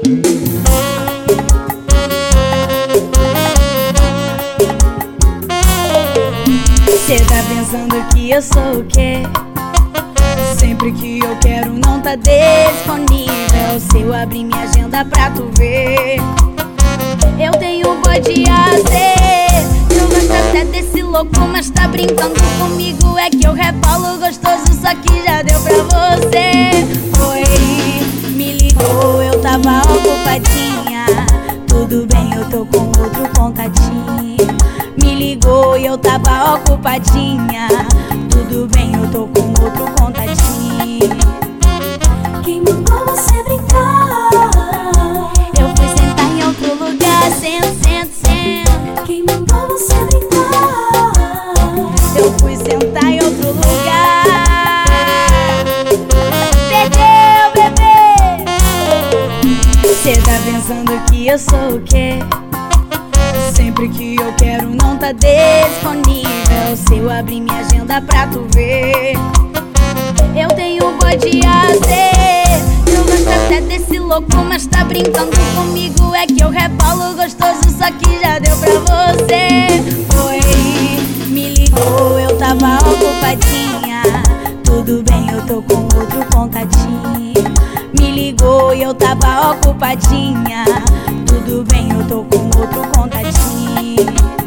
Cê tá pensando que eu sou o quê? Sempre que eu quero não tá disponível. Se eu abrir minha agenda pra tu ver, eu tenho bode a ser. Eu gosto até desse louco, mas tá brincando comigo. É que eu rebolo gostoso, só que já deu pra você. Foi, me ligou, eu tava ocupadinha. Tudo bem, eu tô com outro contatinho. Me ligou e eu tava ocupadinha. Tudo bem, eu tô com outro contatinho. Quem mandou você brincar? Eu fui sentar em outro lugar, sento. Quem mandou você brincar? Eu fui sentar em outro lugar. Perdeu, bebê. Cê tá pensando que eu sou o quê? Sempre que eu quero não tá disponível. Se eu abrir minha agenda pra tu ver, eu tenho bode a ser. Eu gosto até desse louco, mas tá brincando comigo. É que eu rebolo gostoso, só que já deu pra você. Foi, me ligou, eu tava ocupadinha. Tudo bem, eu tô com outro contatinho. Me ligou e eu tava ocupadinha. Tudo bem, eu tô com outro contatinho.